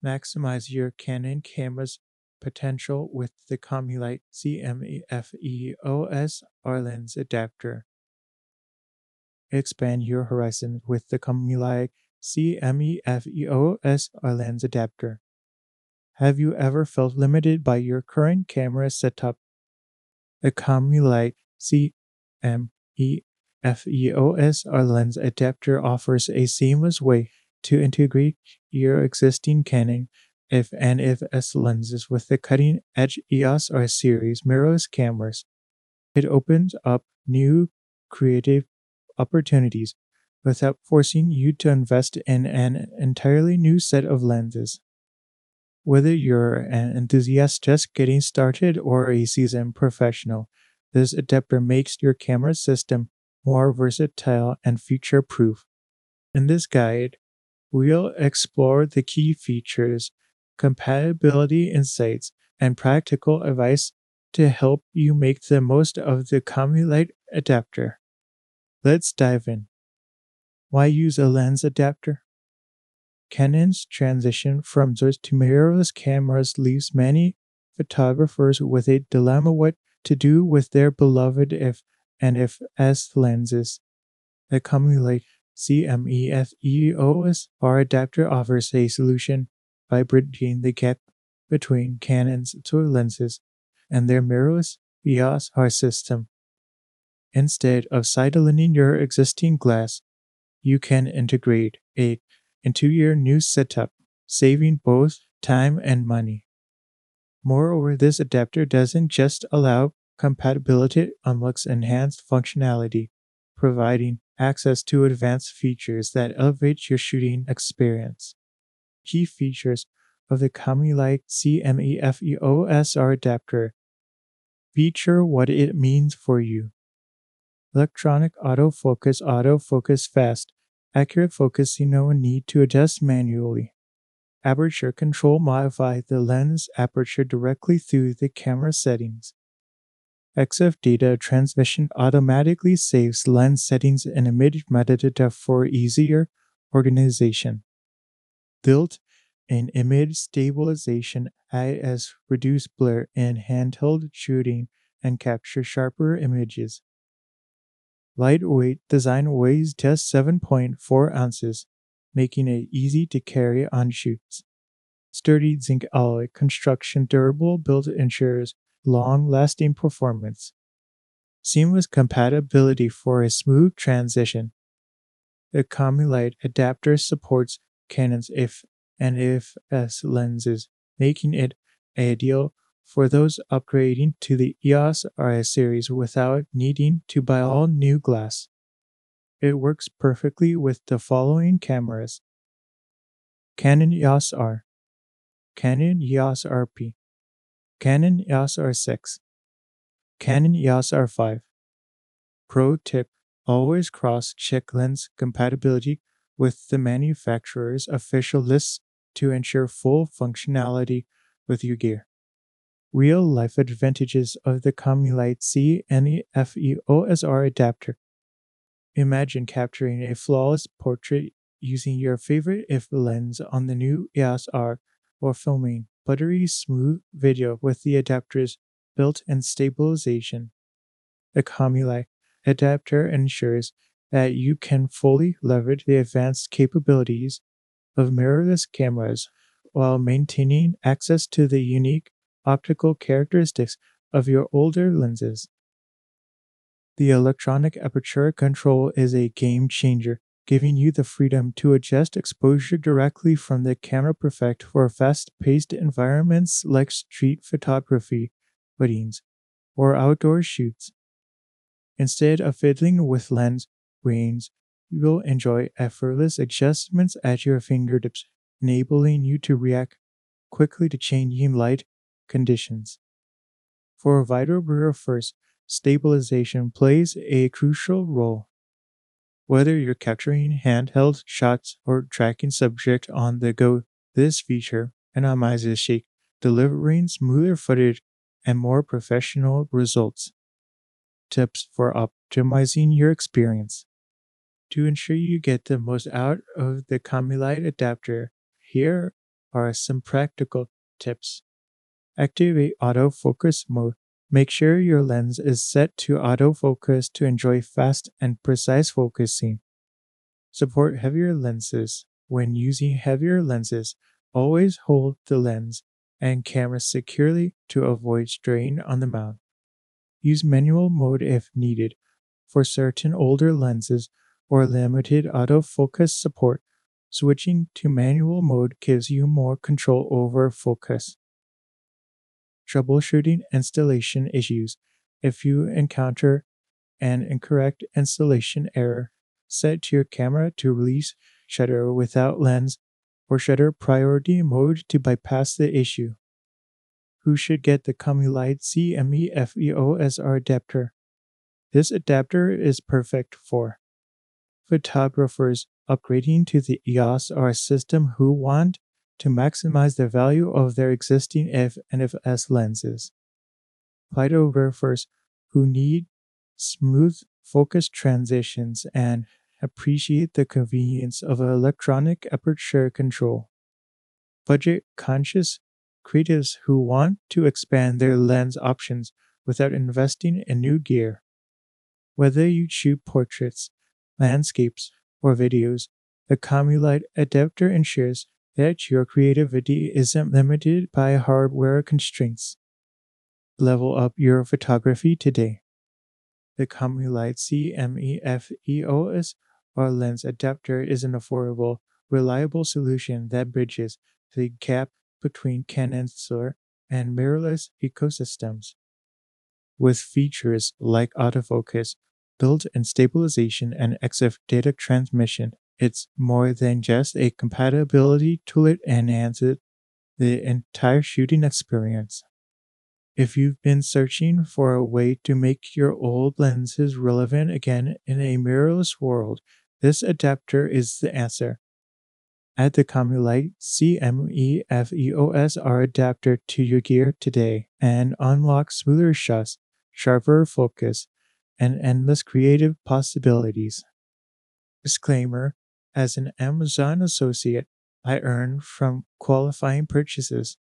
Maximize your Canon camera's potential with the Comulite CME-FE-OS R lens adapter. Expand your horizon with the Comulite CME-FE-OS R lens adapter. Have you ever felt limited by your current camera setup? The Comulite CME-FE-OS R lens adapter offers a seamless way to integrate your existing Canon F and FS lenses with the cutting-edge EOS R series mirrorless cameras. It opens up new creative opportunities without forcing you to invest in an entirely new set of lenses. Whether you're an enthusiast just getting started or a seasoned professional, this adapter makes your camera system more versatile and future-proof. In this guide, we'll explore the key features, compatibility insights, and practical advice to help you make the most of the Comulite adapter. Let's dive in. Why use a lens adapter? Canon's transition from zoom to mirrorless cameras leaves many photographers with a dilemma what to do with their beloved F and FS lenses. The Comulite CME-FE-OS R adapter offers a solution by bridging the gap between Canon's zoom lenses and their mirrorless EOS R system. Instead of sidelining your existing glass, you can integrate it into your new setup, saving both time and money. Moreover, this adapter doesn't just allow compatibility, it unlocks enhanced functionality, providing access to advanced features that elevate your shooting experience. Key features of the Comulite CME-FE-OS R adapter feature what it means for you. Electronic autofocus fast, accurate focusing, no need to adjust manually. Aperture control, modify the lens aperture directly through the camera settings. EXIF data transmission automatically saves lens settings and image metadata for easier organization. Built-in image stabilization as reduce blur in handheld shooting and capture sharper images. Lightweight design weighs just 7.4 ounces, making it easy to carry on shoots. Sturdy zinc alloy construction, durable build ensures long-lasting performance. Seamless compatibility for a smooth transition. The Comulite adapter supports Canon's F and FS lenses, making it ideal for those upgrading to the EOS R series without needing to buy all new glass. It works perfectly with the following cameras: Canon EOS R, Canon EOS RP, Canon EOS R6, Canon EOS R5. Pro tip: always cross-check lens compatibility with the manufacturer's official lists to ensure full functionality with your gear. Real-life advantages of the Comulite CME-FE-OS R adapter. Imagine capturing a flawless portrait using your favorite IF lens on the new EOS R, or filming buttery smooth video with the adapter's built-in stabilization. The Comulite adapter ensures that you can fully leverage the advanced capabilities of mirrorless cameras while maintaining access to the unique optical characteristics of your older lenses. The electronic aperture control is a game changer, giving you the freedom to adjust exposure directly from the camera, perfect for fast-paced environments like street photography, weddings, or outdoor shoots. Instead of fiddling with lens range, you will enjoy effortless adjustments at your fingertips, enabling you to react quickly to changing light conditions. For videographers, stabilization plays a crucial role. Whether you're capturing handheld shots or tracking subject on the go, this feature minimizes shake, delivering smoother footage and more professional results. Tips for optimizing your experience. To ensure you get the most out of the Comulite adapter, here are some practical tips. Activate autofocus mode. Make sure your lens is set to autofocus to enjoy fast and precise focusing. Support heavier lenses. When using heavier lenses, always hold the lens and camera securely to avoid strain on the mount. Use manual mode if needed. For certain older lenses or limited autofocus support, switching to manual mode gives you more control over focus. Troubleshooting installation issues. If you encounter an incorrect installation error, set your camera to release shutter without lens or shutter priority mode to bypass the issue. Who should get the Comulite CME-FEOSR adapter? This adapter is perfect for photographers upgrading to the EOS R system who want to maximize the value of their existing F and FS lenses, photographers who need smooth focus transitions and appreciate the convenience of electronic aperture control, budget-conscious creatives who want to expand their lens options without investing in new gear. Whether you shoot portraits, landscapes, or videos, the Comulite adapter ensures that your creativity isn't limited by hardware constraints. Level up your photography today. The Comulite CME-FEOS or lens adapter is an affordable, reliable solution that bridges the gap between Canon's solar and mirrorless ecosystems. With features like autofocus, built-in stabilization, and EXIF data transmission, it's more than just a compatibility tool, it enhances the entire shooting experience. If you've been searching for a way to make your old lenses relevant again in a mirrorless world, this adapter is the answer. Add the Comulite CME-FEOSR adapter to your gear today and unlock smoother shots, sharper focus, and endless creative possibilities. Disclaimer: as an Amazon associate, I earn from qualifying purchases.